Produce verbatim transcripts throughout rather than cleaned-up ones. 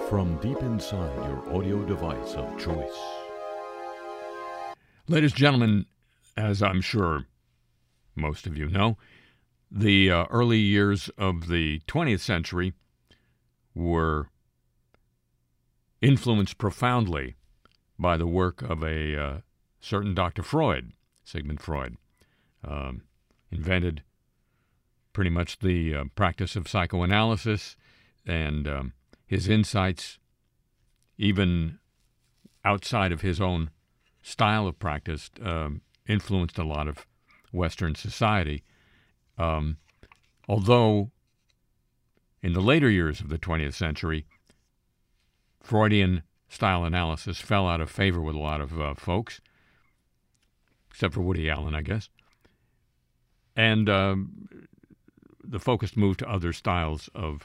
from deep inside your audio device of choice. Ladies and gentlemen, as I'm sure most of you know, the uh, early years of the twentieth century were influenced profoundly by the work of a uh, certain Doctor Freud, Sigmund Freud. Um, invented pretty much the uh, practice of psychoanalysis, and um, his insights, even outside of his own style of practice, um, influenced a lot of Western society. Um, although in the later years of the twentieth century, Freudian style analysis fell out of favor with a lot of uh, folks, except for Woody Allen, I guess. And um, the focus moved to other styles of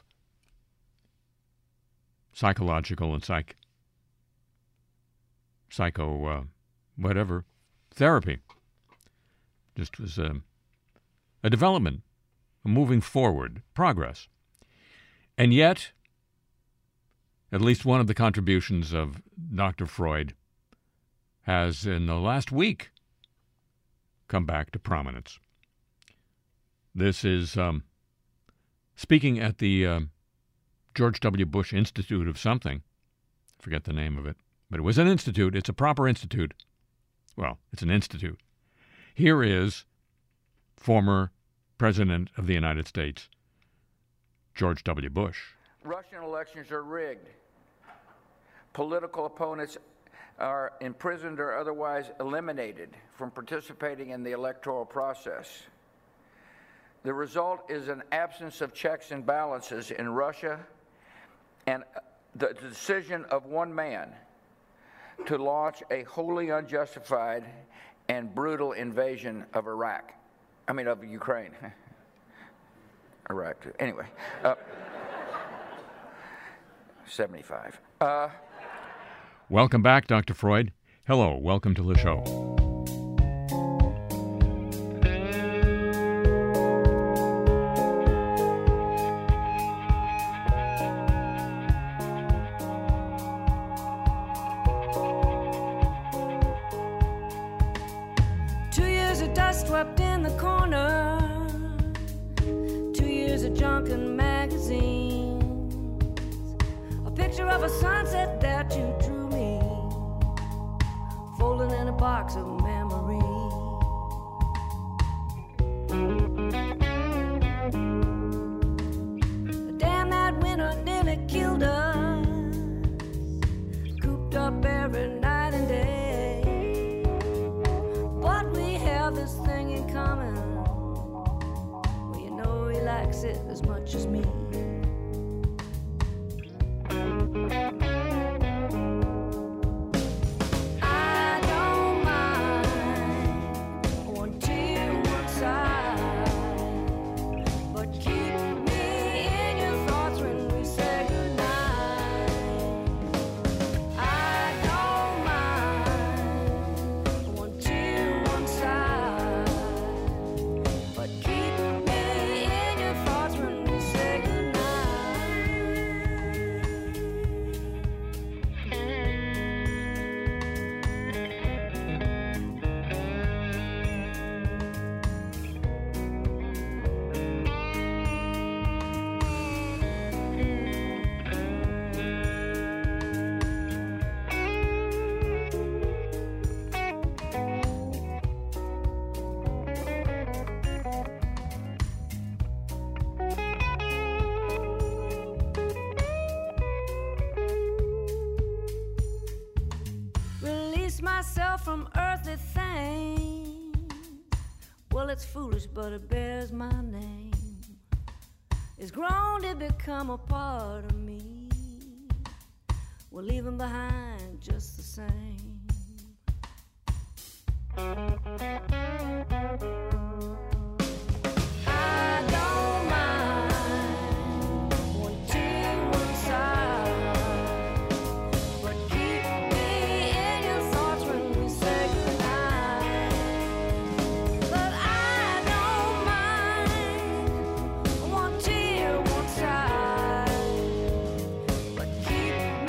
psychological and psych, psycho, uh, whatever, therapy. Just was a, a development, a moving forward, progress. And yet, at least one of the contributions of Doctor Freud has, in the last week, come back to prominence. This is um, speaking at the uh, George W. Bush Institute of something. I forget the name of it. But it was an institute. It's a proper institute. Well, it's an institute. Here is former President of the United States, George W. Bush. Russian elections are rigged. Political opponents are imprisoned or otherwise eliminated from participating in the electoral process. The result is an absence of checks and balances in Russia and the decision of one man to launch a wholly unjustified and brutal invasion of Iraq. I mean, of Ukraine. Iraq, too. Anyway. Uh, seventy-five. Uh, welcome back, Doctor Freud. Hello, welcome to the show. Swept in the corner, two years of junk and magazines, a picture of a sunset that you drew me, folding in a box of memories. Damn, that winter nearly killed us, cooped up every night and day. This thing in common, well, you know he likes it as much as me. I don't mind one tear, one sigh, but keep me in your thoughts when we say goodnight. I don't mind one tear, one sigh. Myself from earthly things. Well, it's foolish, but it bears my name. It's grown to become a part of me. We're leaving behind just the same. I don't mind one tear, one sigh, but keep me in your thoughts when we say goodnight. But I don't mind one tear, one sigh, but keep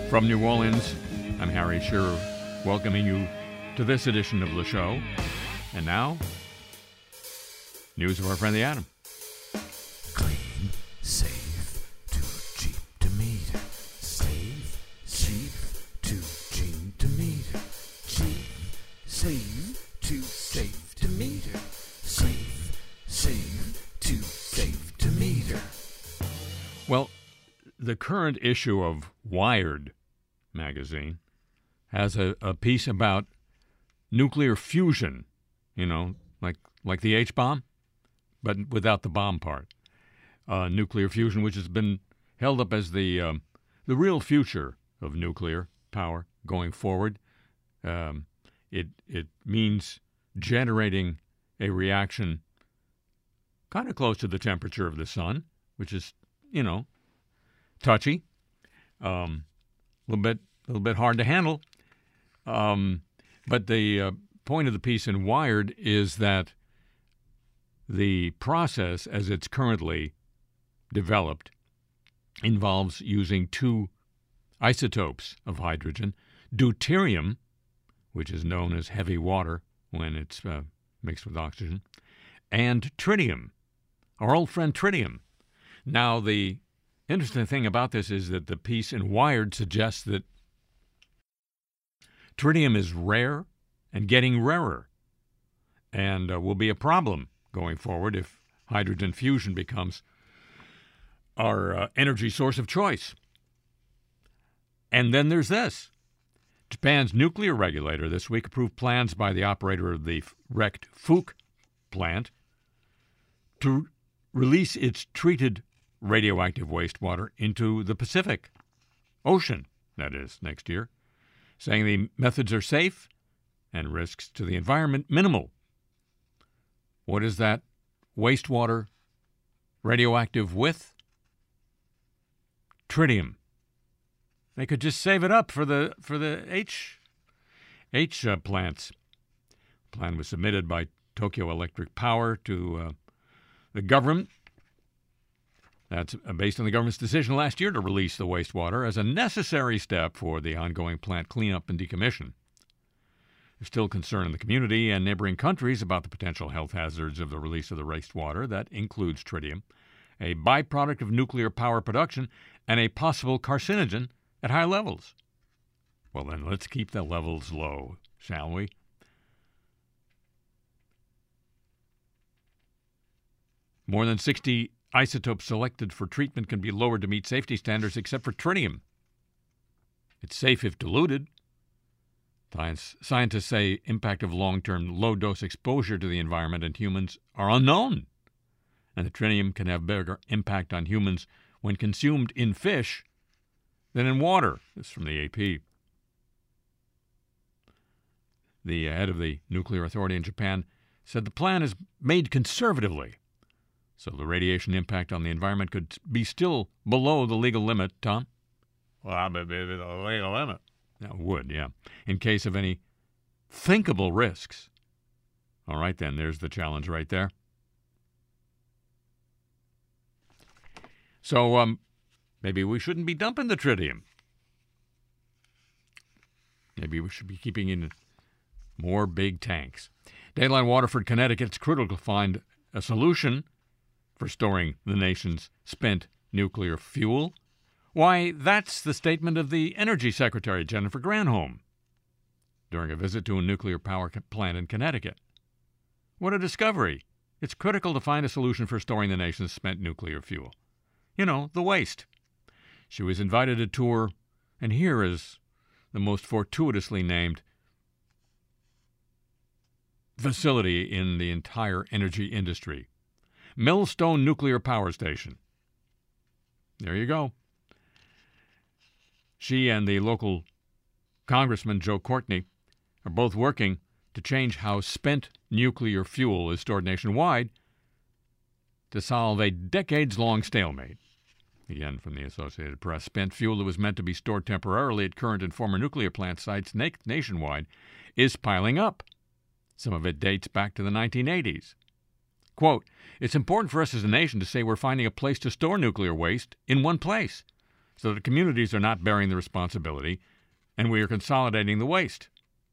From New Orleans, I'm Harry Shearer, welcoming you to this edition of the show. And now, news of our friend the Atom. Clean, safe, too cheap to meter. Save, cheap, too cheap to meter. Cheap, save, too safe to meter. Save, save, too safe to meter. Well, the current issue of Wired magazine has a, a piece about nuclear fusion, you know, like like the H-bomb, but without the bomb part. Uh, nuclear fusion, which has been held up as the um, the real future of nuclear power going forward. Um, it it means generating a reaction kind of close to the temperature of the sun, which is, you know, touchy, um, a little bit, a little bit hard to handle. Um, but the uh, point of the piece in Wired is that the process, as it's currently developed, involves using two isotopes of hydrogen, deuterium, which is known as heavy water when it's uh, mixed with oxygen, and tritium, our old friend tritium. Now, the interesting thing about this is that the piece in Wired suggests that tritium is rare and getting rarer, and uh, will be a problem going forward if hydrogen fusion becomes our uh, energy source of choice. And then there's this. Japan's nuclear regulator this week approved plans by the operator of the wrecked Fuke plant to release its treated radioactive wastewater into the Pacific Ocean, that is, next year, saying the methods are safe and risks to the environment minimal. What is that wastewater radioactive with? Tritium. They could just save it up for the for the H H uh, plants. The plan was submitted by Tokyo Electric Power to uh, the government. That's based on the government's decision last year to release the wastewater as a necessary step for the ongoing plant cleanup and decommission. There's still concern in the community and neighboring countries about the potential health hazards of the release of the wastewater. That includes tritium, a byproduct of nuclear power production, and a possible carcinogen at high levels. Well, then let's keep the levels low, shall we? More than sixty isotopes selected for treatment can be lowered to meet safety standards except for tritium. It's safe if diluted. Science, scientists say impact of long-term low-dose exposure to the environment and humans are unknown, and the tritium can have bigger impact on humans when consumed in fish than in water. This is from the A P. The head of the nuclear authority in Japan said the plan is made conservatively, so the radiation impact on the environment could be still below the legal limit. Tom? Well, the legal limit. That would, yeah, in case of any thinkable risks. All right, then, there's the challenge right there. So, um, maybe we shouldn't be dumping the tritium. Maybe we should be keeping in more big tanks. Dayline Waterford, Connecticut, it's critical to find a solution for storing the nation's spent nuclear fuel. Why, that's the statement of the Energy Secretary, Jennifer Granholm, during a visit to a nuclear power plant in Connecticut. What a discovery. It's critical to find a solution for storing the nation's spent nuclear fuel. You know, the waste. She was invited to tour, and here is the most fortuitously named facility in the entire energy industry. Millstone Nuclear Power Station. There you go. She and the local Congressman Joe Courtney are both working to change how spent nuclear fuel is stored nationwide to solve a decades-long stalemate. Again, from the Associated Press, spent fuel that was meant to be stored temporarily at current and former nuclear plant sites na- nationwide is piling up. Some of it dates back to the nineteen eighties. Quote, "It's important for us as a nation to say we're finding a place to store nuclear waste in one place. so that communities are not bearing the responsibility, and we are consolidating the waste.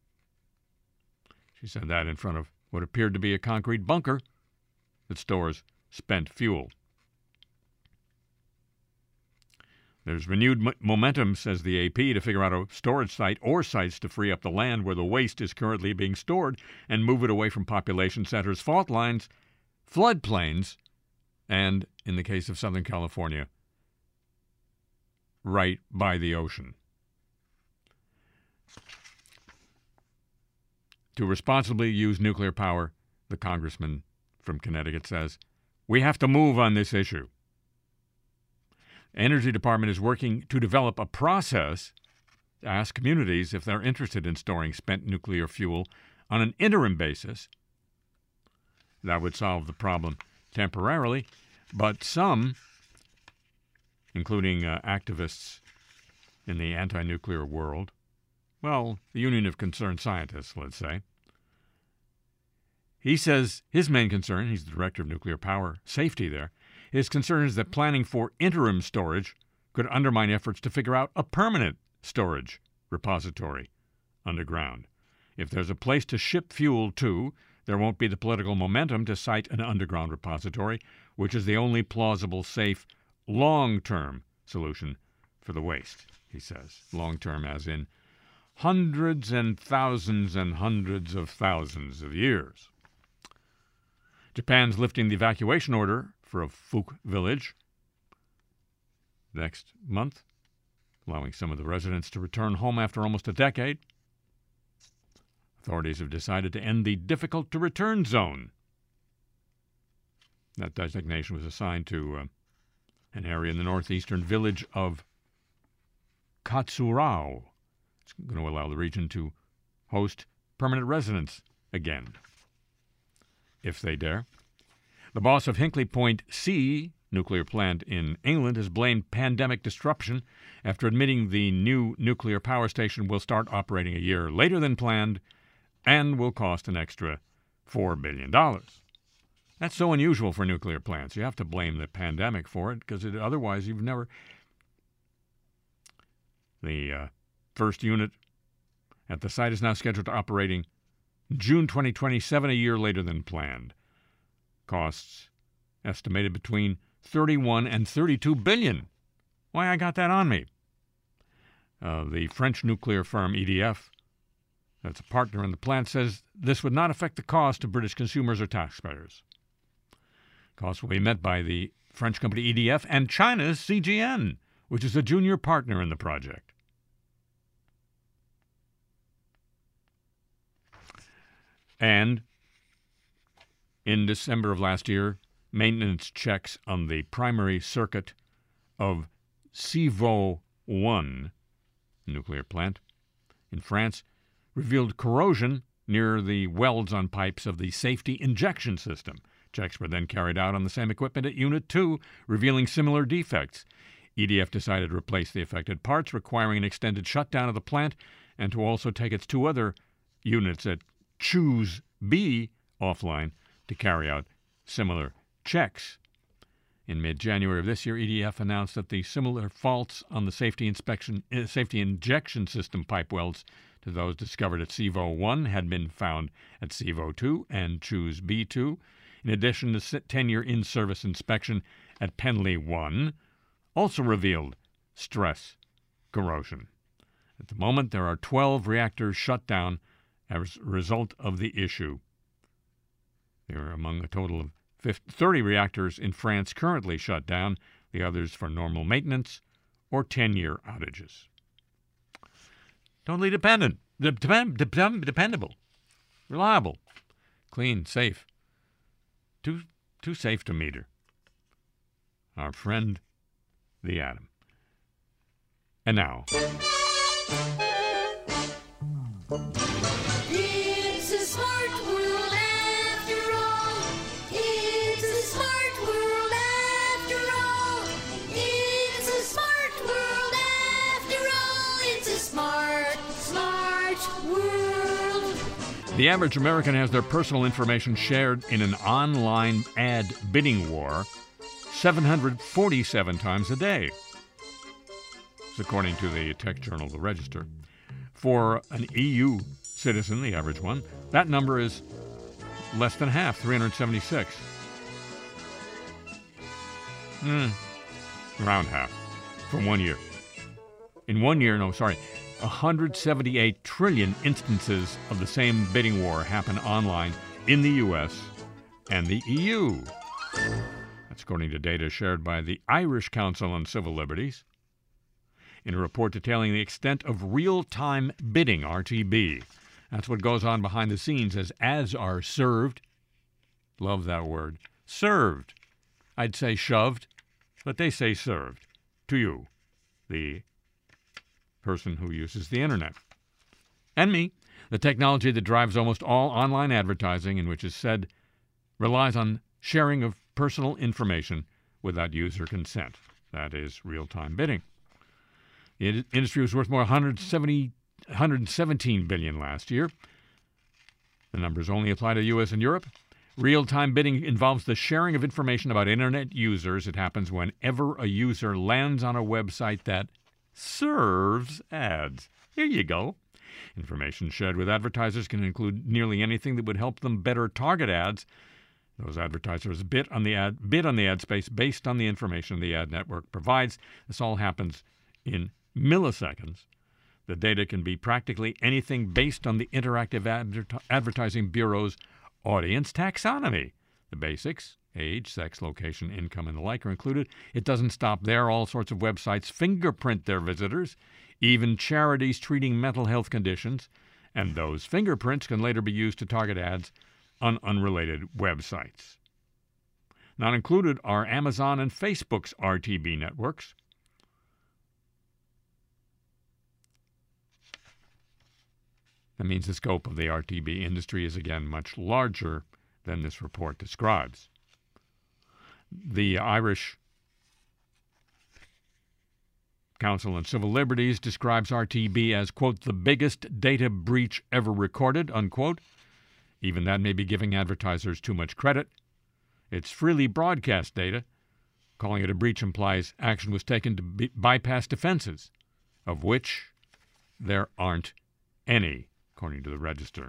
She said that in front of what appeared to be a concrete bunker that stores spent fuel. There's renewed m- momentum, says the A P, to figure out a storage site or sites to free up the land where the waste is currently being stored and move it away from population centers, fault lines, floodplains, and, in the case of Southern California, right by the ocean. To responsibly use nuclear power, the congressman from Connecticut says, we have to move on this issue. Energy Department is working to develop a process to ask communities if they're interested in storing spent nuclear fuel on an interim basis. That would solve the problem temporarily, but some, including uh, activists in the anti-nuclear world, well, the Union of Concerned Scientists, let's say, he says his main concern, he's the director of nuclear power safety there, his concern is that planning for interim storage could undermine efforts to figure out a permanent storage repository underground. If there's a place to ship fuel to, there won't be the political momentum to site an underground repository, which is the only plausible, safe, long-term solution for the waste, he says. Long-term as in hundreds and thousands and hundreds of thousands of years. Japan's lifting the evacuation order for a Fuk village next month, allowing some of the residents to return home after almost a decade. Authorities have decided to end the difficult-to-return zone. That designation was assigned to uh, an area in the northeastern village of Katsurao. It's going to allow the region to host permanent residents again, if they dare. The boss of Hinkley Point C nuclear plant in England has blamed pandemic disruption after admitting the new nuclear power station will start operating a year later than planned and will cost an extra four billion dollars. That's so unusual for nuclear plants. You have to blame the pandemic for it, because it, otherwise you've never... The uh, first unit at the site is now scheduled to operating June twenty twenty-seven, a year later than planned. Costs estimated between thirty-one and thirty-two billion. Why, I got that on me. Uh, the French nuclear firm E D F, that's a partner in the plant, says this would not affect the cost to British consumers or taxpayers. Costs will be met by the French company E D F and China's C G N, which is a junior partner in the project. And in December of last year, maintenance checks on the primary circuit of Civaux one nuclear plant in France revealed corrosion near the welds on pipes of the safety injection system. Checks were then carried out on the same equipment at Unit two, revealing similar defects. E D F decided to replace the affected parts, requiring an extended shutdown of the plant, and to also take its two other units at Choose B offline to carry out similar checks. In mid-January of this year, E D F announced that the similar faults on the safety inspection, uh, safety injection system pipe welds to those discovered at Civaux one had been found at Civaux two and Choose B two. In addition, the ten-year in-service inspection at Penley one also revealed stress corrosion. At the moment, there are twelve reactors shut down as a result of the issue. They are among a total of thirty reactors in France currently shut down, the others for normal maintenance or ten-year outages. Totally dependent, depend, depend, dependable, reliable, clean, safe, too, too safe to meter. Our friend, the atom. And now... It's a smart world after all. It's a smart world after all. It's a smart world after all. It's a smart, smart world. The average American has their personal information shared in an online ad bidding war seven hundred forty-seven times a day. according to the tech journal The Register. For an E U citizen, the average one, that number is less than half, three hundred seventy-six. Hmm, around half, from one year. In one year, no, sorry, one hundred seventy-eight trillion instances of the same bidding war happen online in the U S and the E U. That's according to data shared by the Irish Council on Civil Liberties in a report detailing the extent of real-time bidding, R T B. That's what goes on behind the scenes as ads are served. Love that word. Served. I'd say shoved, but they say served to you, the person who uses the internet. And me, the technology that drives almost all online advertising and which is said relies on sharing of personal information without user consent. That is real-time bidding. The industry was worth more one hundred seventy, one hundred seventeen billion dollars last year. The numbers only apply to U S and Europe. Real-time bidding involves the sharing of information about internet users. It happens whenever a user lands on a website that serves ads. Here you go. Information shared with advertisers can include nearly anything that would help them better target ads. Those advertisers bid on the ad, bid on the ad space based on the information the ad network provides. This all happens in milliseconds. The data can be practically anything based on the Interactive Adver- Advertising Bureau's audience taxonomy. The basics, age, sex, location, income, and the like are included. It doesn't stop there. All sorts of websites fingerprint their visitors, even charities treating mental health conditions, and those fingerprints can later be used to target ads on unrelated websites. Not included are Amazon and Facebook's R T B networks. That means the scope of the R T B industry is again much larger than this report describes. The Irish Council on Civil Liberties describes R T B as, quote, the biggest data breach ever recorded, unquote. Even that may be giving advertisers too much credit. It's freely broadcast data. Calling it a breach implies action was taken to be- bypass defenses, of which there aren't any, according to the Register.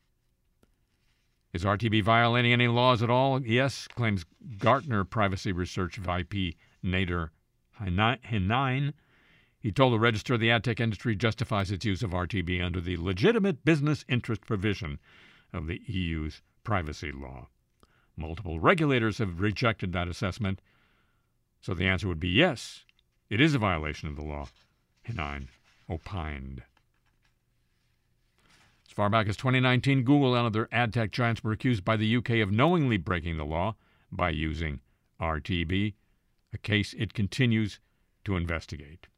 Is R T B violating any laws at all? Yes, claims Gartner privacy research V P Nader Hinein. He told the Register the ad tech industry justifies its use of R T B under the legitimate business interest provision of the E U's privacy law. Multiple regulators have rejected that assessment, so the answer would be yes, it is a violation of the law, Hinein opined. As far back as twenty nineteen, Google and other ad tech giants were accused by the U K of knowingly breaking the law by using R T B, a case it continues to investigate.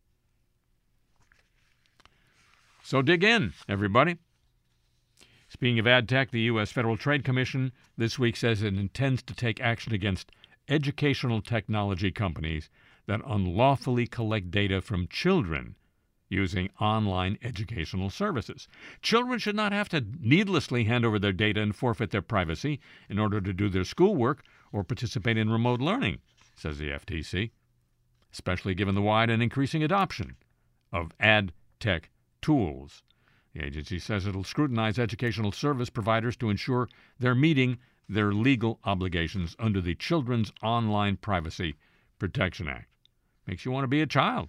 So dig in, everybody. Speaking of ad tech, the U S Federal Trade Commission this week says it intends to take action against educational technology companies that unlawfully collect data from children using online educational services. Children should not have to needlessly hand over their data and forfeit their privacy in order to do their schoolwork or participate in remote learning, says the F T C, especially given the wide and increasing adoption of ad tech tools. The agency says it'll scrutinize educational service providers to ensure they're meeting their legal obligations under the Children's Online Privacy Protection Act. Makes you want to be a child.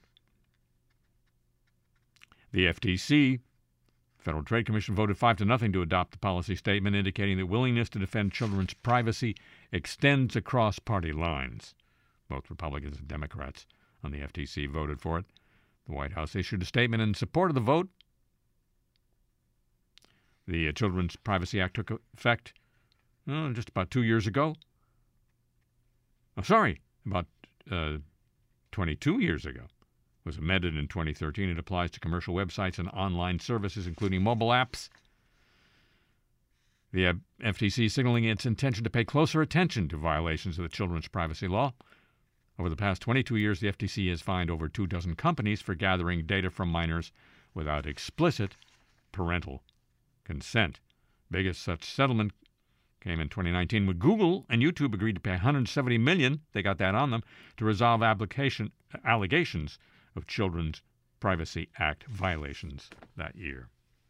The F T C, Federal Trade Commission, voted five to nothing to adopt the policy statement, indicating that willingness to defend children's privacy extends across party lines. Both Republicans and Democrats on the F T C voted for it. The White House issued a statement in support of the vote. The uh, Children's Privacy Act took effect uh, just about two years ago. Oh, sorry, about uh, twenty-two years ago. It was amended in twenty thirteen. It applies to commercial websites and online services, including mobile apps. The uh, F T C signaling its intention to pay closer attention to violations of the children's privacy law. Over the past twenty-two years, the F T C has fined over two dozen companies for gathering data from minors without explicit parental consent. Biggest such settlement came in twenty nineteen when Google and YouTube agreed to pay one hundred seventy million dollars, they got that on them, to resolve application allegations of Children's Privacy Act violations that year.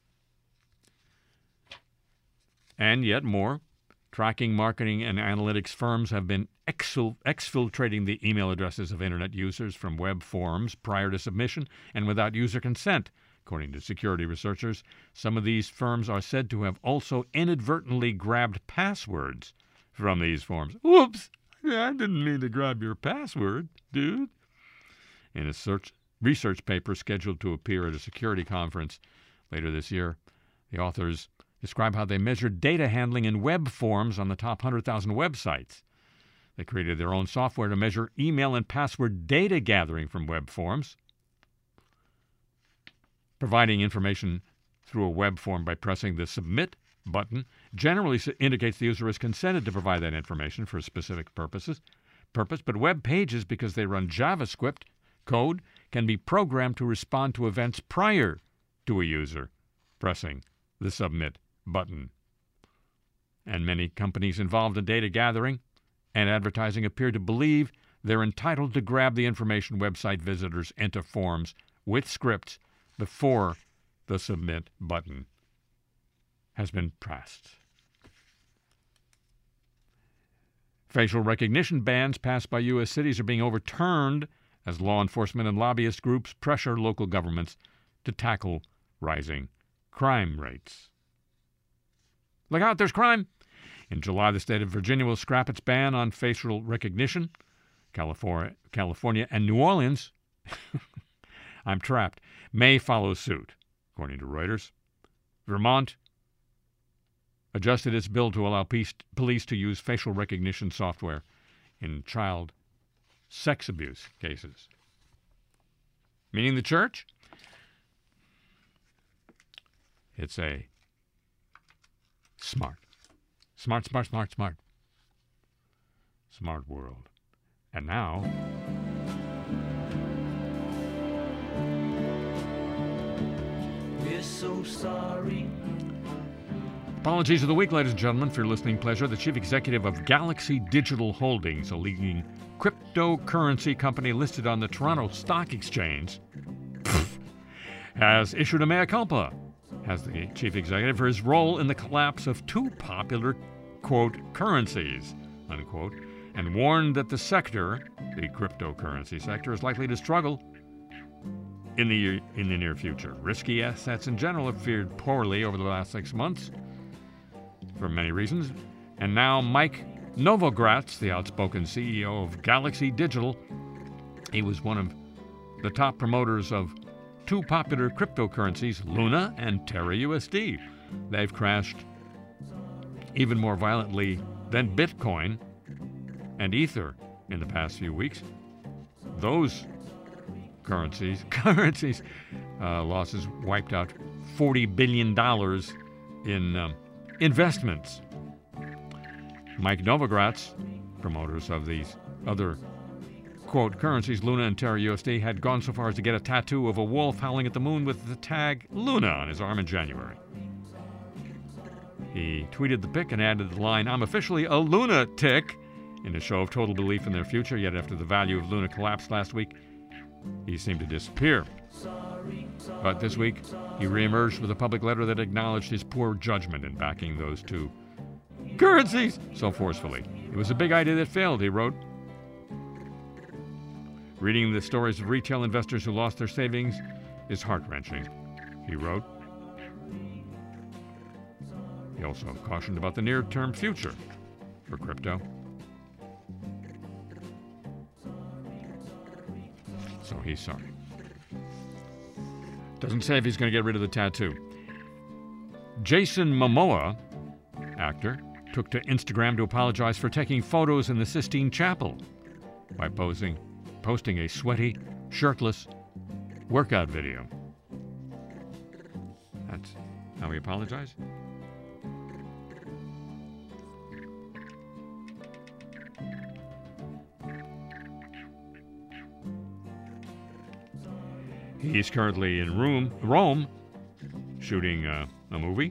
And yet more, tracking, marketing, and analytics firms have been exfil- exfiltrating the email addresses of Internet users from web forums prior to submission and without user consent. According to security researchers, some of these firms are said to have also inadvertently grabbed passwords from these forms. Whoops! I didn't mean to grab your password, dude. In a search, research paper scheduled to appear at a security conference later this year, the authors describe how they measured data handling in web forms on the top one hundred thousand websites. They created their own software to measure email and password data gathering from web forms, providing information through a web form by pressing the Submit button generally indicates the user has consented to provide that information for specific purposes, purpose, but web pages, because they run JavaScript code, can be programmed to respond to events prior to a user pressing the Submit button. And many companies involved in data gathering and advertising appear to believe they're entitled to grab the information website visitors enter forms with scripts before the Submit button has been pressed. Facial recognition bans passed by U S cities are being overturned as law enforcement and lobbyist groups pressure local governments to tackle rising crime rates. Look out, there's crime! In July, the state of Virginia will scrap its ban on facial recognition. California, California and New Orleans, I'm trapped, may follow suit, according to Reuters. Vermont adjusted its bill to allow police to use facial recognition software in child sex abuse cases. Meaning the church? It's a smart, smart, smart, smart, smart, smart world. And now, we're so sorry. Apologies of the week, ladies and gentlemen, for your listening pleasure. The chief executive of Galaxy Digital Holdings, a leading cryptocurrency company listed on the Toronto Stock Exchange, has issued a mea culpa as the chief executive for his role in the collapse of two popular, quote, currencies, unquote, and warned that the sector, the cryptocurrency sector, is likely to struggle in the in the near future. Risky assets in general have fared poorly over the last six months for many reasons. And now Mike Novogratz, the outspoken C E O of Galaxy Digital, he was one of the top promoters of two popular cryptocurrencies, Luna and Terra U S D. They've crashed even more violently than Bitcoin and Ether in the past few weeks. Those currencies, currencies uh, losses wiped out forty billion dollars in um, investments. Mike Novogratz, promoters of these other, quote, currencies, Luna and Terra U S D, had gone so far as to get a tattoo of a wolf howling at the moon with the tag Luna on his arm in January. He tweeted the pic and added the line, "I'm officially a lunatic," in a show of total belief in their future. Yet after the value of Luna collapsed last week, he seemed to disappear. But this week, he reemerged with a public letter that acknowledged his poor judgment in backing those two currencies so forcefully. It was a big idea that failed, he wrote. Reading the stories of retail investors who lost their savings is heart-wrenching, he wrote. He also cautioned about the near-term future for crypto. So he's sorry. Doesn't say if he's going to get rid of the tattoo. Jason Momoa, actor, took to Instagram to apologize for taking photos in the Sistine Chapel by posing, posting a sweaty, shirtless workout video. That's how he apologized? He's currently in Rome, Rome shooting uh, a movie.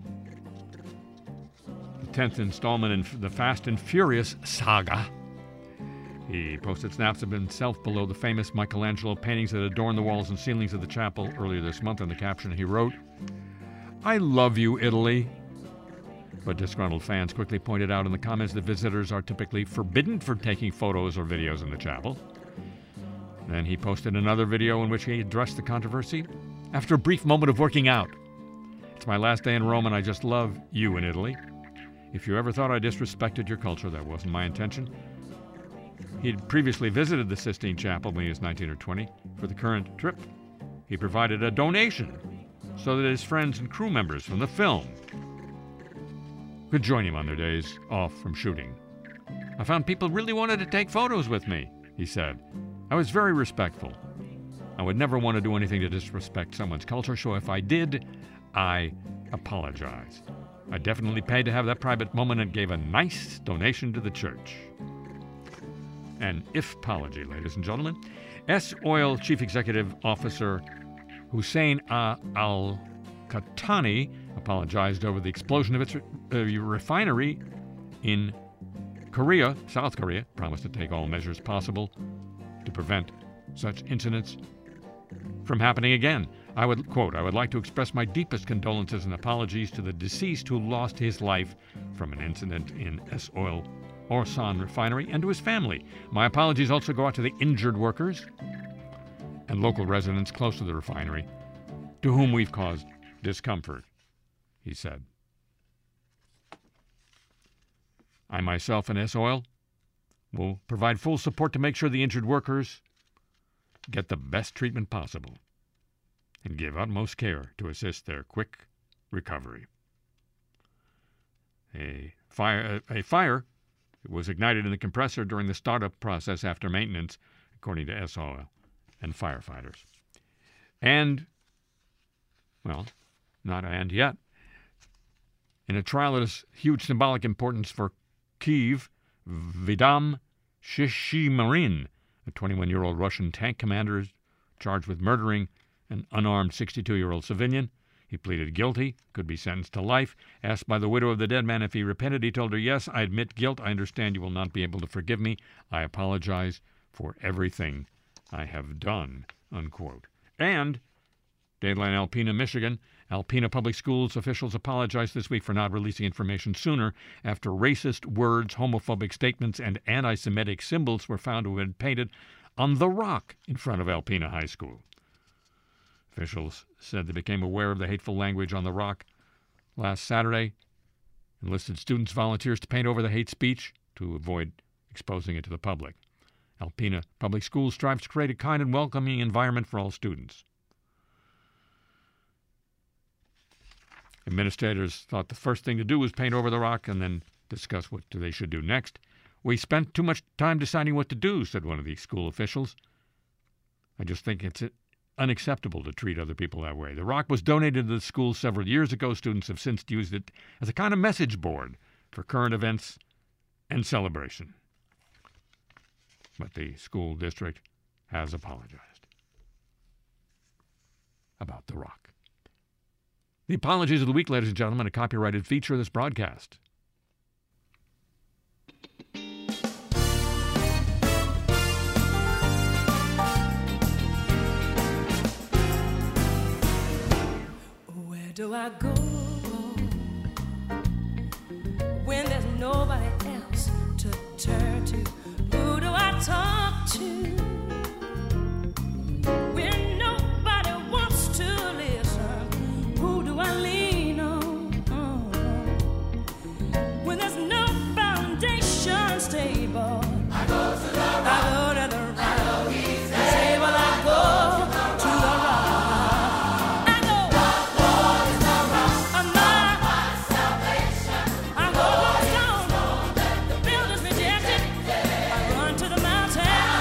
The tenth installment in the Fast and Furious saga. He posted snaps of himself below the famous Michelangelo paintings that adorn the walls and ceilings of the chapel earlier this month. In the caption, he wrote, "I love you, Italy." But disgruntled fans quickly pointed out in the comments that visitors are typically forbidden from taking photos or videos in the chapel. Then he posted another video in which he addressed the controversy. After a brief moment of working out, "It's my last day in Rome and I just love you in Italy. If you ever thought I disrespected your culture, that wasn't my intention." He had previously visited the Sistine Chapel when he was nineteen or twenty. For the current trip, he provided a donation so that his friends and crew members from the film could join him on their days off from shooting. "I found people really wanted to take photos with me," he said. "I was very respectful. I would never want to do anything to disrespect someone's culture, so if I did, I apologize. I definitely paid to have that private moment and gave a nice donation to the church." An if-apology, ladies and gentlemen. S-Oil Chief Executive Officer Hussein Al-Qahtani apologized over the explosion of its uh, refinery in Korea, South Korea, promised to take all measures possible to prevent such incidents from happening again. I would, quote, "I would like to express my deepest condolences and apologies to the deceased who lost his life from an incident in S-Oil Orsan refinery and to his family. My apologies also go out to the injured workers and local residents close to the refinery to whom we've caused discomfort," he said. "I myself and S-Oil will provide full support to make sure the injured workers get the best treatment possible and give utmost care to assist their quick recovery." A fire, a fire was ignited in the compressor during the startup process after maintenance, according to S-Oil and firefighters. And, well, not and yet. In a trial that has huge symbolic importance for Kyiv, Vadim Shishimarin, a twenty-one-year-old Russian tank commander, is charged with murdering an unarmed sixty-two-year-old civilian. He pleaded guilty, could be sentenced to life. Asked by the widow of the dead man if he repented, he told her, "Yes, I admit guilt. I understand you will not be able to forgive me. I apologize for everything I have done," unquote. And Dayline Alpena, Michigan. Alpena Public Schools officials apologized this week for not releasing information sooner after racist words, homophobic statements, and anti-Semitic symbols were found to have been painted on the rock in front of Alpena High School. Officials said they became aware of the hateful language on the rock last Saturday, enlisted students, volunteers to paint over the hate speech to avoid exposing it to the public. Alpena Public Schools strives to create a kind and welcoming environment for all students. Administrators thought the first thing to do was paint over the rock and then discuss what they should do next. "We spent too much time deciding what to do," said one of the school officials. "I just think it's unacceptable to treat other people that way. The rock was donated to the school several years ago. Students have since used it as a kind of message board for current events and celebration." But the school district has apologized about the rock. The apologies of the week, ladies and gentlemen, a copyrighted feature of this broadcast. Where do I go when there's nobody else to turn to? Who do I talk to when nobody wants to listen? Who do I lean on when there's no foundation stable? I go to the rock. I go to the rock. I know he's there. Say, well, I go to the rock. I go. Rock, Lord, is the rock of my, my salvation. I go to the stone. The builders rejected. I run to the mountain.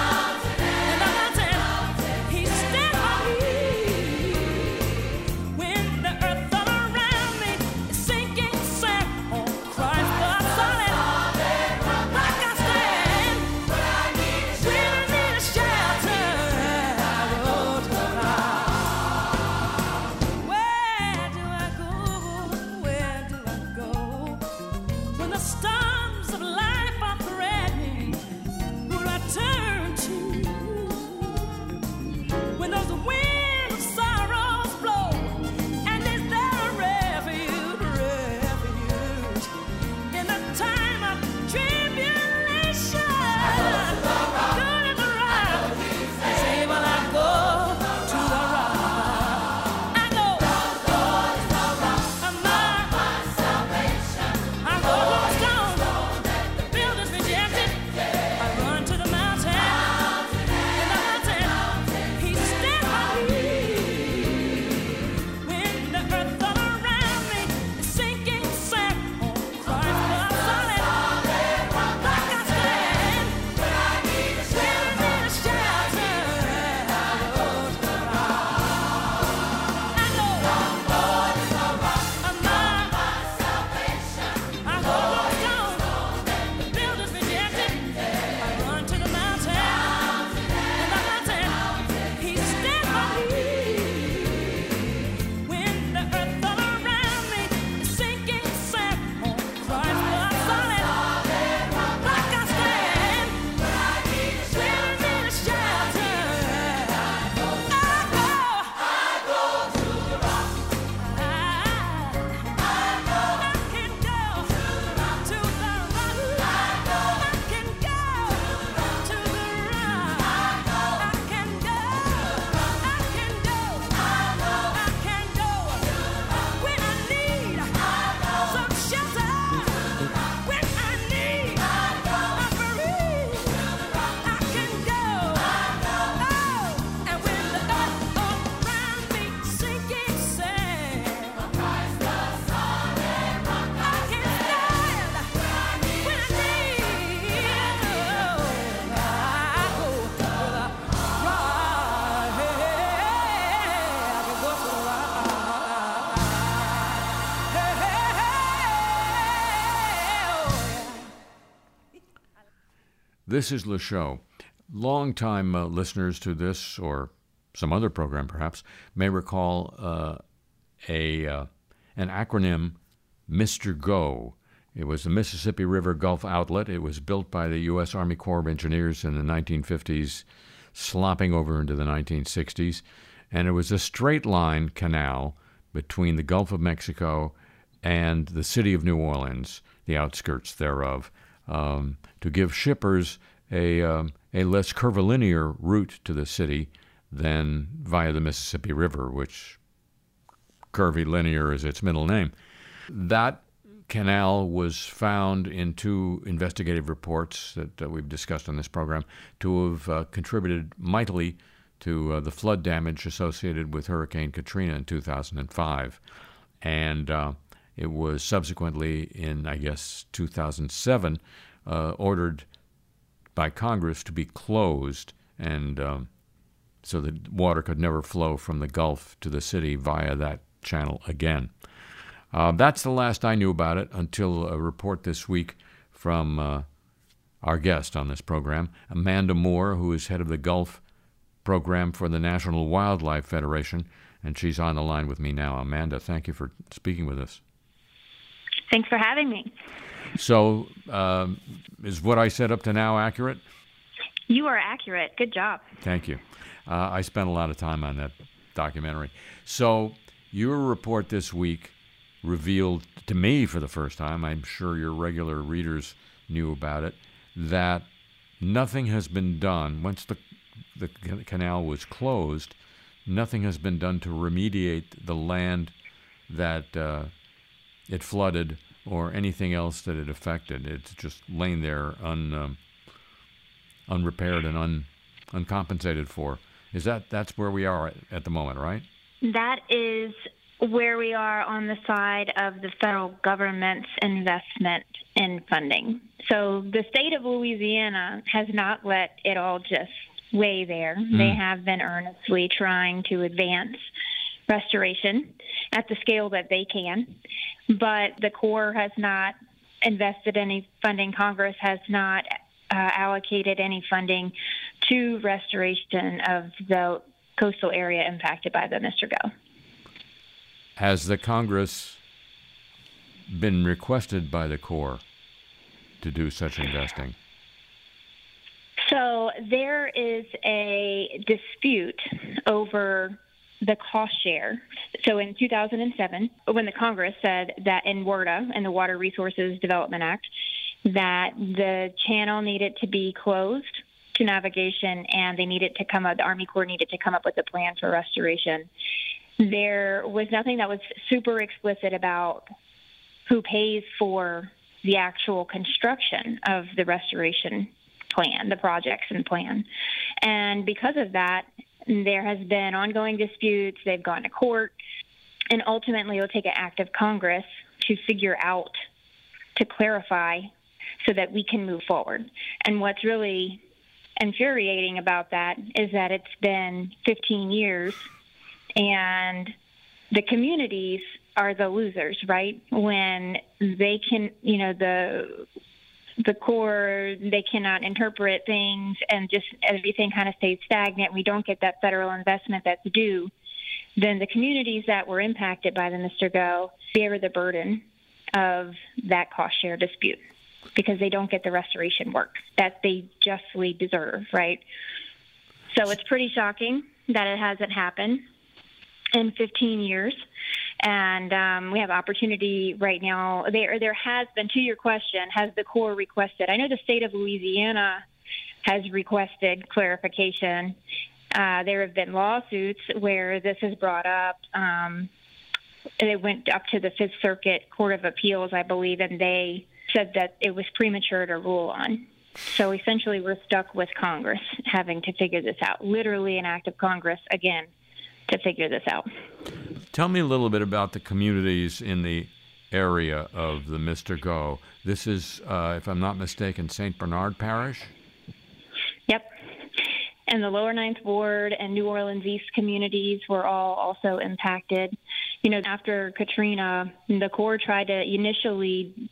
This is Le Show. Longtime uh, listeners to this, or some other program perhaps, may recall uh, a uh, an acronym, Mister Go. It was the Mississippi River Gulf Outlet. It was built by the U S Army Corps of Engineers in the nineteen fifties, slopping over into the nineteen sixties. And it was a straight line canal between the Gulf of Mexico and the city of New Orleans, the outskirts thereof, um, to give shippers a, um, a less curvilinear route to the city than via the Mississippi River, which curvilinear is its middle name. That canal was found in two investigative reports that uh, we've discussed on this program to have uh, contributed mightily to uh, the flood damage associated with Hurricane Katrina in two thousand five. And uh, it was subsequently in, I guess, two thousand seven, uh, ordered by Congress to be closed, and um, so that water could never flow from the Gulf to the city via that channel again. Uh, that's the last I knew about it until a report this week from uh, our guest on this program, Amanda Moore, who is head of the Gulf program for the National Wildlife Federation, and she's on the line with me now. Amanda, thank you for speaking with us. Thanks for having me. So, um, is what I said up to now accurate? You are accurate. Good job. Thank you. Uh, I spent a lot of time on that documentary. So, your report this week revealed to me for the first time, I'm sure your regular readers knew about it, that nothing has been done. Once the, the canal was closed, nothing has been done to remediate the land that uh, it flooded or anything else that it affected. It's just laying there un, um, unrepaired and un, uncompensated for. Is that that's where we are at, at the moment, right? That is where we are on the side of the federal government's investment in funding. So the state of Louisiana has not let it all just lay there. Mm. They have been earnestly trying to advance restoration at the scale that they can, but the Corps has not invested any funding. Congress has not uh, allocated any funding to restoration of the coastal area impacted by the Mister Go. Has the Congress been requested by the Corps to do such investing? So there is a dispute over the cost share. So in two thousand seven, when the Congress said that in WRDA, in the Water Resources Development Act, that the channel needed to be closed to navigation and they needed to come up, the Army Corps needed to come up with a plan for restoration, there was nothing that was super explicit about who pays for the actual construction of the restoration plan, the projects and plan. And because of that, there has been ongoing disputes. They've gone to court, and ultimately it'll take an act of Congress to figure out, to clarify, so that we can move forward. And what's really infuriating about that is that it's been fifteen years, and the communities are the losers, right? When they can, you know, the the Corps, they cannot interpret things and just everything kind of stays stagnant. We don't get that federal investment that's due. Then the communities that were impacted by the Mister Go bear the burden of that cost share dispute because they don't get the restoration work that they justly deserve, right? So it's pretty shocking that it hasn't happened in fifteen years. And um, we have opportunity right now. There, there has been, to your question, has the Corps requested? I know the state of Louisiana has requested clarification. Uh, there have been lawsuits where this is brought up. Um, it went up to the Fifth Circuit Court of Appeals, I believe, and they said that it was premature to rule on. So essentially we're stuck with Congress having to figure this out, literally an act of Congress, again, to figure this out. Tell me a little bit about the communities in the area of the Mister Go. This is, uh, if I'm not mistaken, Saint Bernard Parish? Yep. And the Lower Ninth Ward and New Orleans East communities were all also impacted. You know, after Katrina, the Corps tried to initially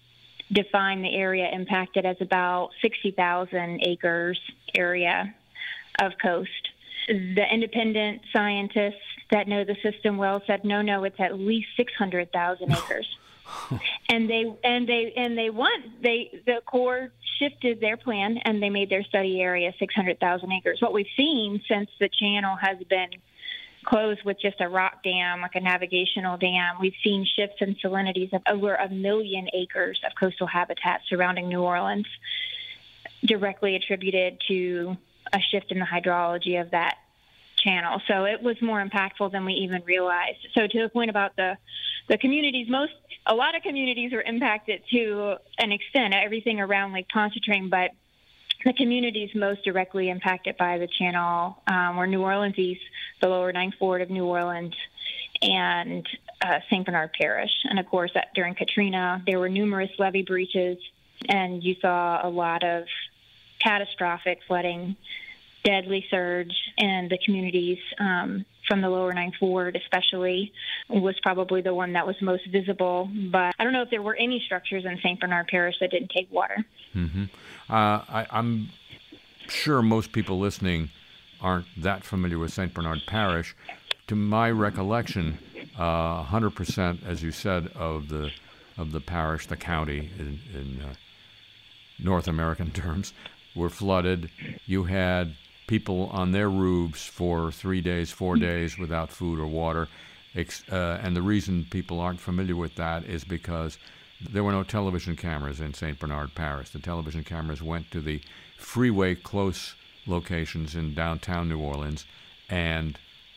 define the area impacted as about sixty thousand acres area of coast. The independent scientists that know the system well said, no, no, it's at least six hundred thousand acres. and they and they and they want they the Corps shifted their plan and they made their study area six hundred thousand acres. What we've seen since the channel has been closed with just a rock dam, like a navigational dam, we've seen shifts in salinities of over a million acres of coastal habitat surrounding New Orleans, directly attributed to a shift in the hydrology of that channel. So it was more impactful than we even realized. So to the point about the the communities, most a lot of communities were impacted to an extent, everything around Lake Pontchartrain, but the communities most directly impacted by the channel um, were New Orleans East, the Lower Ninth Ward of New Orleans, and uh, Saint Bernard Parish. And of course, that, during Katrina, there were numerous levee breaches, and you saw a lot of catastrophic flooding, deadly surge in the communities um, from the Lower Ninth Ward especially was probably the one that was most visible. But I don't know if there were any structures in Saint Bernard Parish that didn't take water. Mm-hmm. Uh, I, I'm sure most people listening aren't that familiar with Saint Bernard Parish. To my recollection, uh, one hundred percent, as you said, of the of the parish, the county in, in uh, North American terms, were flooded. You had people on their roofs for three days, four days without food or water. Uh, and the reason people aren't familiar with that is because there were no television cameras in Saint Bernard Parish. The television cameras went to the freeway close locations in downtown New Orleans. And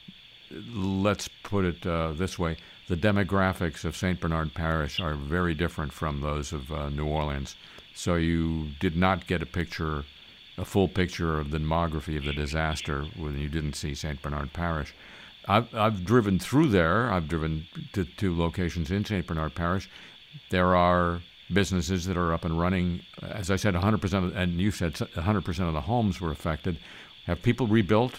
let's put it uh, this way, the demographics of Saint Bernard Parish are very different from those of uh, New Orleans. So you did not get a picture, a full picture of the demography of the disaster when you didn't see Saint Bernard Parish. I've, I've driven through there. I've driven to two locations in Saint Bernard Parish. There are businesses that are up and running. As I said, one hundred percent, of, and you said one hundred percent of the homes were affected. Have people rebuilt?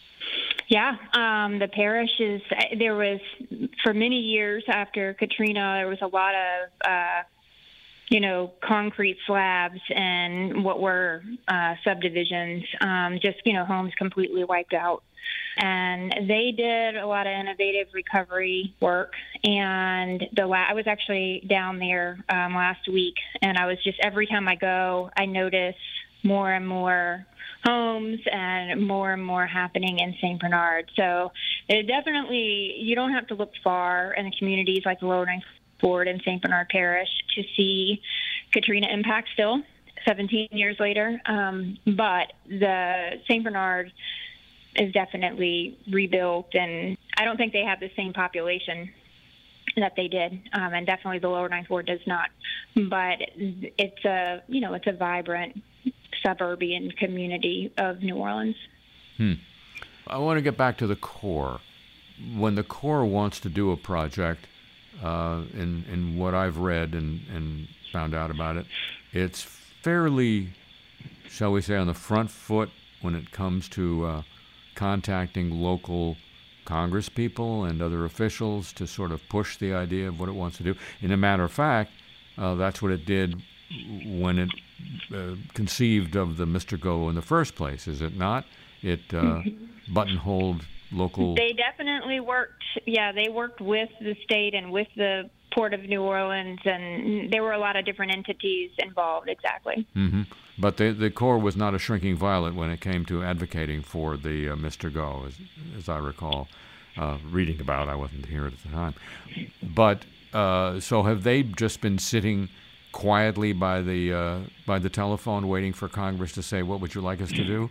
Yeah, um, the parish is, there was, for many years after Katrina, there was a lot of, uh, you know, concrete slabs and what were uh, subdivisions, um, just, you know, homes completely wiped out. And they did a lot of innovative recovery work. And the la- I was actually down there um, last week, and I was just, every time I go, I notice more and more homes and more and more happening in Saint Bernard. So it definitely, you don't have to look far in the communities like the Lower Ninth Ward and Saint Bernard Parish to see Katrina impact still, seventeen years later. Um, but the Saint Bernard is definitely rebuilt, and I don't think they have the same population that they did, um, and definitely the Lower Ninth Ward does not. But it's a, you know, it's a vibrant suburban community of New Orleans. Hmm. I want to get back to the Corps. When the Corps wants to do a project, uh, in in what I've read and, and found out about it, it's fairly, shall we say, on the front foot when it comes to uh, contacting local Congress people and other officials to sort of push the idea of what it wants to do. In a matter of fact, uh, that's what it did when it uh, conceived of the Mister Go in the first place, is it not? It uh, buttonholed local... They definitely worked, yeah, they worked with the state and with the Port of New Orleans, and there were a lot of different entities involved, exactly. Mm-hmm. But the, the Corps was not a shrinking violet when it came to advocating for the uh, Mister Go, as, as I recall uh, reading about. I wasn't here at the time. But uh, so have they just been sitting quietly by the uh, by the telephone waiting for Congress to say, what would you like us to do?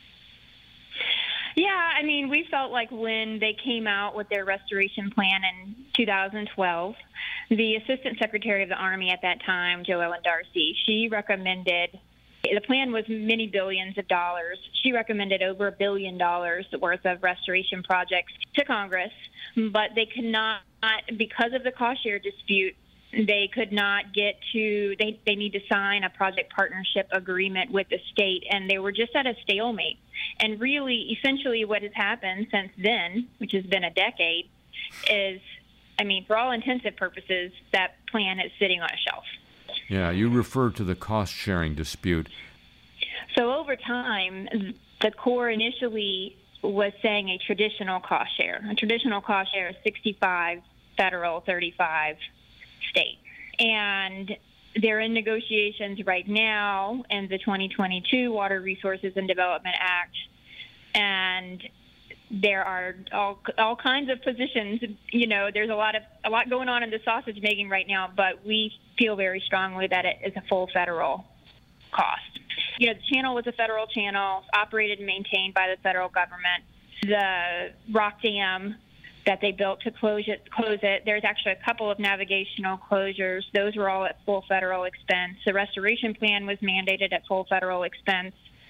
Yeah, I mean, we felt like when they came out with their restoration plan in two thousand twelve, the Assistant Secretary of the Army at that time, JoEllen Darcy, she recommended, the plan was many billions of dollars. She recommended over a billion dollars worth of restoration projects to Congress, but they could not, because of the cost share dispute, they could not get to, they, they need to sign a project partnership agreement with the state, and they were just at a stalemate. And really, essentially what has happened since then, which has been a decade, is, I mean, for all intensive purposes, that plan is sitting on a shelf. Yeah, you refer to the cost-sharing dispute. So over time, the Corps initially was saying a traditional cost share. A traditional cost share is sixty-five federal, thirty-five state. And they're in negotiations right now in the twenty twenty-two Water Resources and Development Act. And there are all all kinds of positions. You know, there's a lot of a lot going on in the sausage making right now, but we feel very strongly that it is a full federal cost. You know, the channel was a federal channel, operated and maintained by the federal government. The rock dam that they built to close it, close it, there's actually a couple of navigational closures. Those were all at full federal expense. The restoration plan was mandated at full federal expense.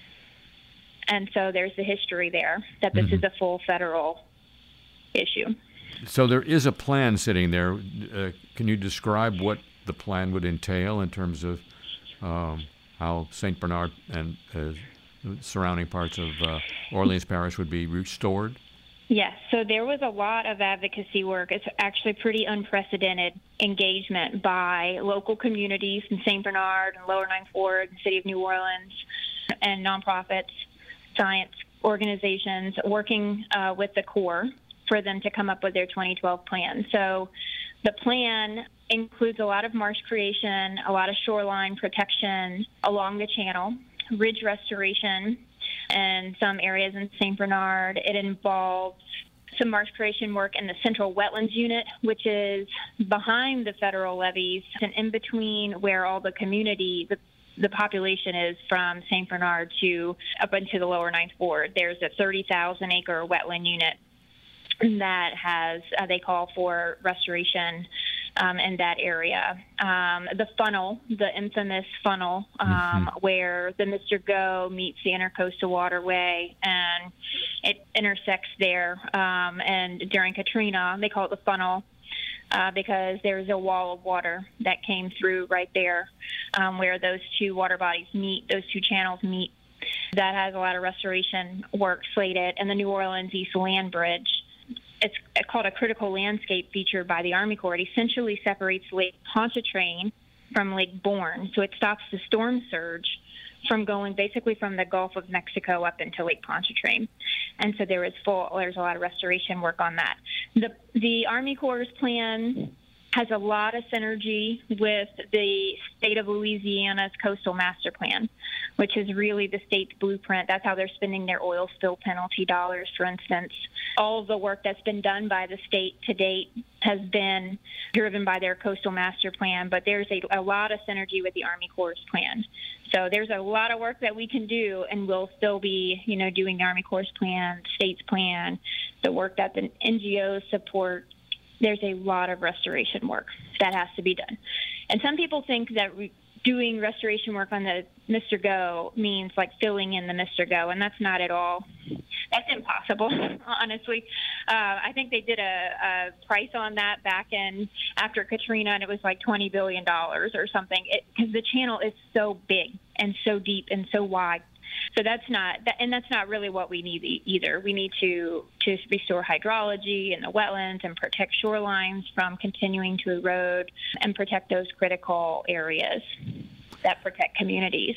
And so there's the history there that this mm-hmm. is a full federal issue. So there is a plan sitting there. Uh, can you describe what the plan would entail in terms of um, how Saint Bernard and uh, surrounding parts of uh, Orleans Parish would be restored? Yes, so there was a lot of advocacy work. It's actually pretty unprecedented engagement by local communities in Saint Bernard and Lower Ninth Ward and City of New Orleans and nonprofits, science organizations working uh, with the Corps for them to come up with their twenty twelve plan. So the plan includes a lot of marsh creation, a lot of shoreline protection along the channel, ridge restoration, and some areas in Saint Bernard. It involves some marsh creation work in the Central Wetlands Unit, which is behind the federal levees and in between where all the community, the, the population is from Saint Bernard to up into the Lower Ninth Ward. There's a thirty thousand acre wetland unit that has, uh, they call for restoration Um, in that area. Um, the funnel, the infamous funnel, um, mm-hmm. where the Mister Go meets the Intercoastal Waterway, and it intersects there. Um, and during Katrina, they call it the funnel uh, because there's a wall of water that came through right there um, where those two water bodies meet, those two channels meet. That has a lot of restoration work slated. And the New Orleans East Land Bridge, it's called a critical landscape feature by the Army Corps. It essentially separates Lake Pontchartrain from Lake Bourne. So it stops the storm surge from going basically from the Gulf of Mexico up into Lake Pontchartrain. And so there is full, there's a lot of restoration work on that. The, the Army Corps' plan has a lot of synergy with the state of Louisiana's coastal master plan, which is really the state's blueprint. That's how they're spending their oil spill penalty dollars, for instance. All of the work that's been done by the state to date has been driven by their coastal master plan, but there's a, a lot of synergy with the Army Corps' plan. So there's a lot of work that we can do, and we'll still be, you know, doing the Army Corps' plan, state's plan, the work that the N G Os support. There's a lot of restoration work that has to be done. And some people think that re- doing restoration work on the Mister Go means like filling in the Mister Go, and that's not at all. That's impossible, honestly. Uh, I think they did a, a price on that back in after Katrina, and it was like twenty billion dollars or something, because the channel is so big and so deep and so wide. So that's not, that, and that's not really what we need either. We need to, to restore hydrology in the wetlands and protect shorelines from continuing to erode and protect those critical areas that protect communities.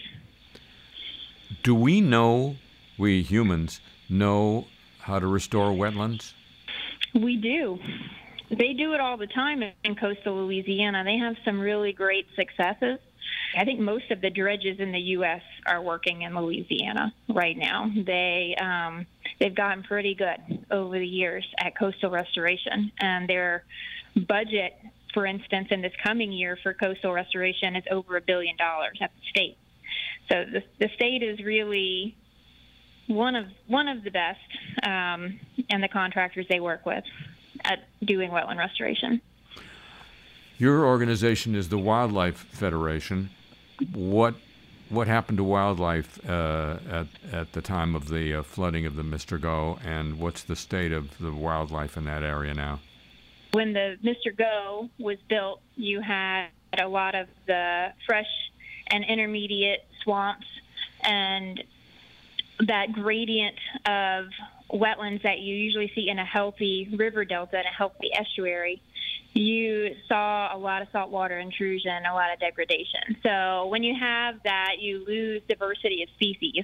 Do we know, we humans, know how to restore wetlands? We do. They do it all the time in coastal Louisiana. They have some really great successes. I think most of the dredges in the U S are working in Louisiana right now. They, um, they've gotten pretty good over the years at coastal restoration. And their budget, for instance, in this coming year for coastal restoration is over a billion dollars at the state. So the, the state is really one of one of the best, um, and the contractors they work with at doing wetland restoration. Your organization is the Wildlife Federation. What what happened to wildlife uh, at at the time of the uh, flooding of the Mister Go, and what's the state of the wildlife in that area now? When the Mister Go was built, you had a lot of the fresh and intermediate swamps and that gradient of wetlands that you usually see in a healthy river delta and a healthy estuary you saw a lot of saltwater intrusion, a lot of degradation. So when you have that, you lose diversity of species,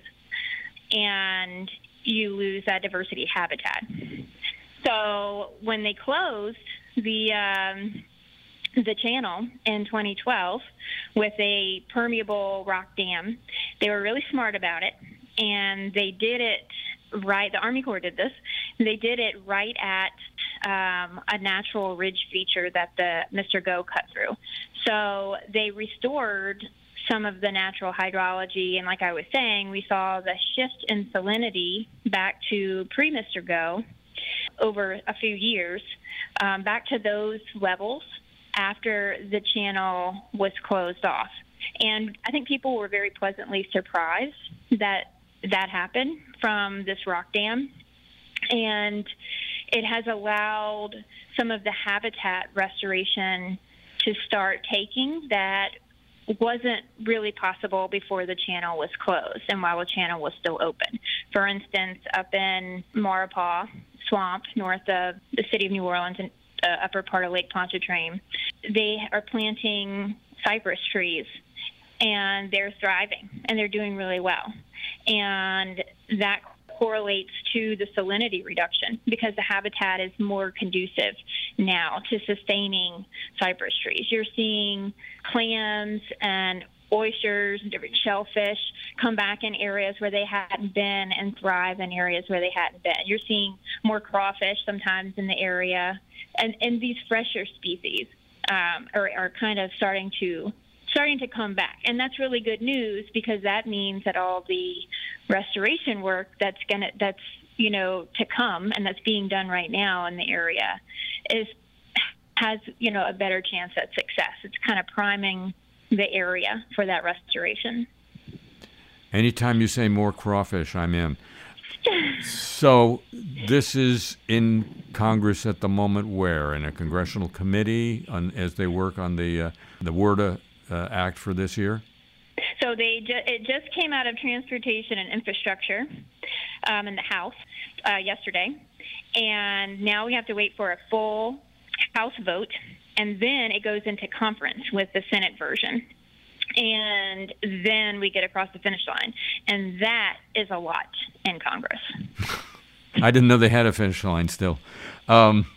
and you lose that diversity habitat. So when they closed the um, the channel in twenty twelve with a permeable rock dam, they were really smart about it, and they did it right. The Army Corps did this. They did it right at um, a natural ridge feature that the Mister Go cut through. So they restored some of the natural hydrology, and like I was saying, we saw the shift in salinity back to pre-Mister Go over a few years, um, back to those levels after the channel was closed off. And I think people were very pleasantly surprised that that happened from this rock dam. And it has allowed some of the habitat restoration to start taking that wasn't really possible before the channel was closed and while the channel was still open. For instance, up in Maurepas Swamp, north of the city of New Orleans and uh, upper part of Lake Pontchartrain, they are planting cypress trees, and they're thriving, and they're doing really well. And that correlates to the salinity reduction because the habitat is more conducive now to sustaining cypress trees. You're seeing clams and oysters and different shellfish come back in areas where they hadn't been and thrive in areas where they hadn't been. You're seeing more crawfish sometimes in the area, and, and these fresher species um, are, are kind of starting to starting to come back. And that's really good news because that means that all the restoration work that's gonna that's you know to come and that's being done right now in the area is has you know a better chance at success. It's kind of priming the area for that restoration. Anytime you say more crawfish, I'm in. So this is in Congress at the moment, where in a congressional committee on, as they work on the uh, the WRDA uh, Act for this year. So they ju- it just came out of Transportation and Infrastructure um, in the House uh, yesterday, and now we have to wait for a full House vote, and then it goes into conference with the Senate version, and then we get across the finish line, and that is a lot in Congress. I didn't know they had a finish line still. Um,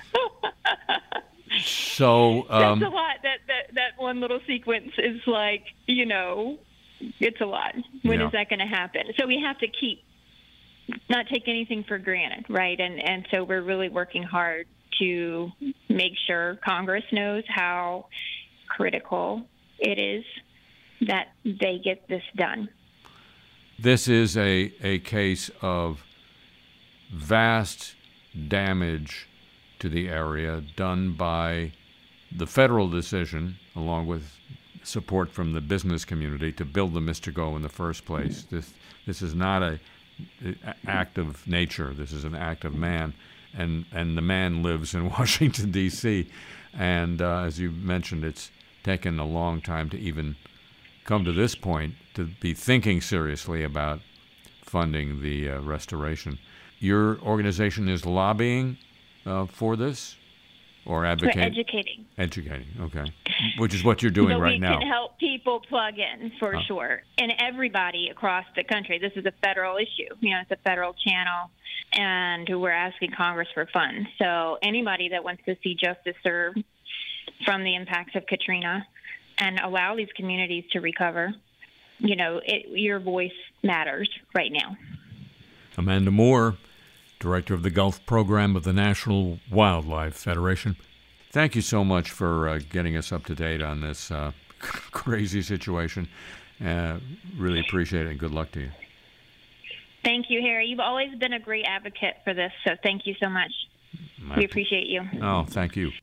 so um, that's a lot. That, that that one little sequence is like, you know, it's a lot. When yeah. is that going to happen? So we have to keep not take anything for granted, right? And and so we're really working hard to make sure Congress knows how critical it is that they get this done. This is a, a case of vast damage to the area done by the federal decision, along with support from the business community, to build the Mister Go in the first place. This this is not a, a act of nature. This is an act of man. And and the man lives in Washington, D C And uh, as you mentioned, it's taken a long time to even come to this point, to be thinking seriously about funding the uh, restoration. Your organization is lobbying uh, for this, or advocating? We're educating. Educating, okay. Which is what you're doing so right now. We can help people plug in, for huh. sure. And everybody across the country. This is a federal issue. You know, it's a federal channel, and we're asking Congress for funds. So anybody that wants to see justice served from the impacts of Katrina and allow these communities to recover, you know, it, your voice matters right now. Amanda Moore, Director of the Gulf Program of the National Wildlife Federation. Thank you so much for uh, getting us up to date on this uh, crazy situation. Uh, really appreciate it, and good luck to you. Thank you, Harry. You've always been a great advocate for this, so thank you so much. My we appreciate you. Oh, thank you.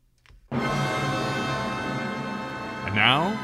And now,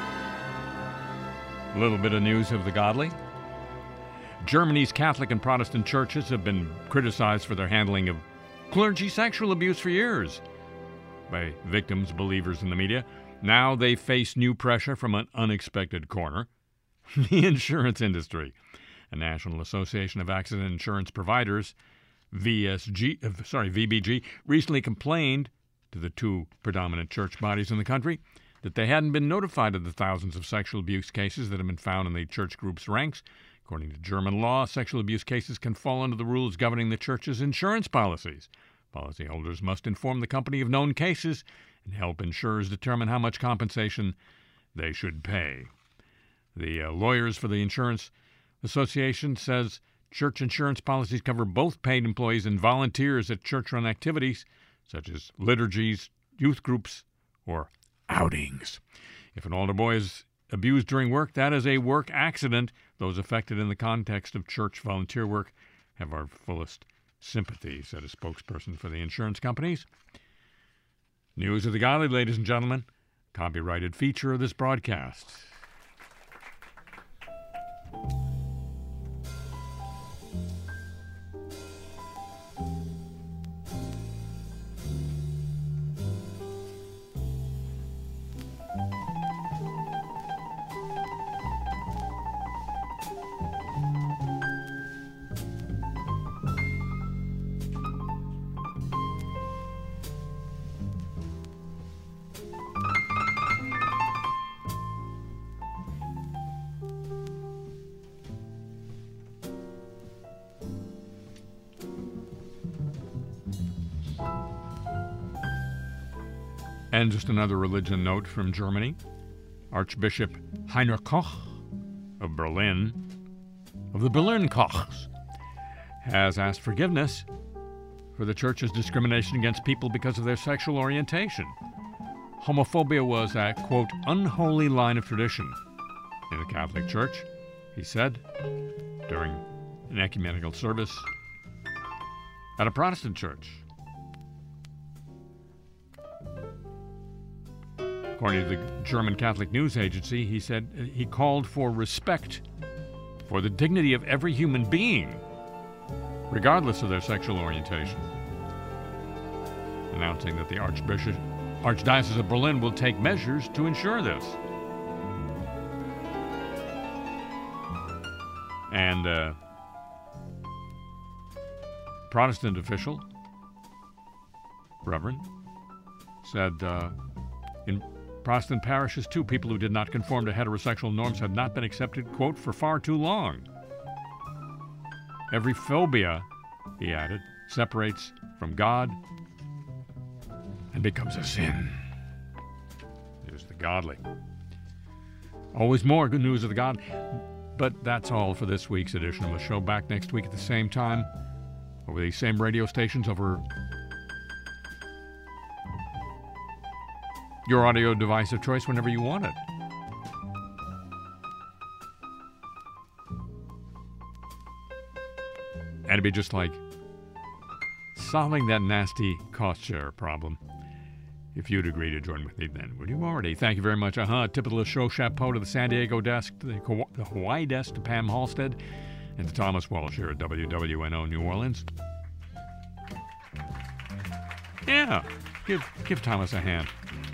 a little bit of news of the godly. Germany's Catholic and Protestant churches have been criticized for their handling of clergy sexual abuse for years by victims, believers, in the media. Now they face new pressure from an unexpected corner, the insurance industry. A National Association of Accident Insurance Providers, V S G, sorry, V B G, recently complained to the two predominant church bodies in the country that they hadn't been notified of the thousands of sexual abuse cases that have been found in the church group's ranks. According to German law, sexual abuse cases can fall under the rules governing the church's insurance policies. Policyholders must inform the company of known cases and help insurers determine how much compensation they should pay. The uh, lawyers for the Insurance Association says church insurance policies cover both paid employees and volunteers at church-run activities, such as liturgies, youth groups, or outings. If an altar boy is abused during work, that is a work accident. Those affected in the context of church volunteer work have our fullest sympathy, said a spokesperson for the insurance companies. News of the Godly, ladies and gentlemen. Copyrighted feature of this broadcast. And just another religion note from Germany. Archbishop Heinrich Koch of Berlin, of the Berlin Kochs, has asked forgiveness for the church's discrimination against people because of their sexual orientation. Homophobia was a, quote, unholy line of tradition in the Catholic Church, he said, during an ecumenical service at a Protestant church. According to the German Catholic news agency, he said he called for respect for the dignity of every human being, regardless of their sexual orientation, announcing that the Archbishop, Archdiocese of Berlin will take measures to ensure this. And uh, Protestant official, Reverend, said uh, in Protestant parishes, too, people who did not conform to heterosexual norms have not been accepted, quote, for far too long. Every phobia, he added, separates from God and becomes a sin. Here's the Godly. Always more good news of the God. But that's all for this week's edition of the show. Back next week at the same time, over these same radio stations, over your audio device of choice whenever you want it. And it'd be just like solving that nasty cost share problem. If you'd agree to join with me then, would you already? Thank you very much. Uh-huh. Tip of the show, chapeau to the San Diego desk, the, the Hawaii desk to Pam Halstead, and to Thomas Walsh here at W W N O New Orleans. Yeah, give give Thomas a hand.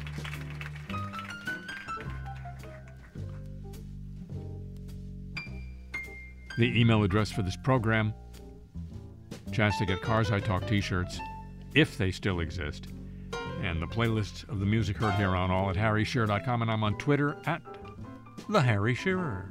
The email address for this program, chance to get Cars I Talk t-shirts, if they still exist, and the playlist of the music heard here on all at harry shearer dot com, and I'm on Twitter at The Harry Shearer.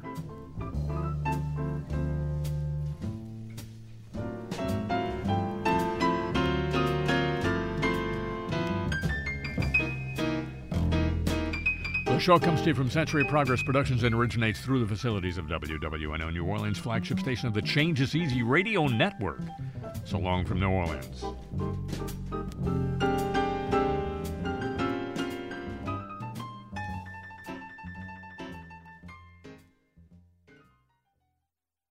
The show comes to you from Century Progress Productions and originates through the facilities of W W N O New Orleans, flagship station of the Change is Easy radio network. So long from New Orleans.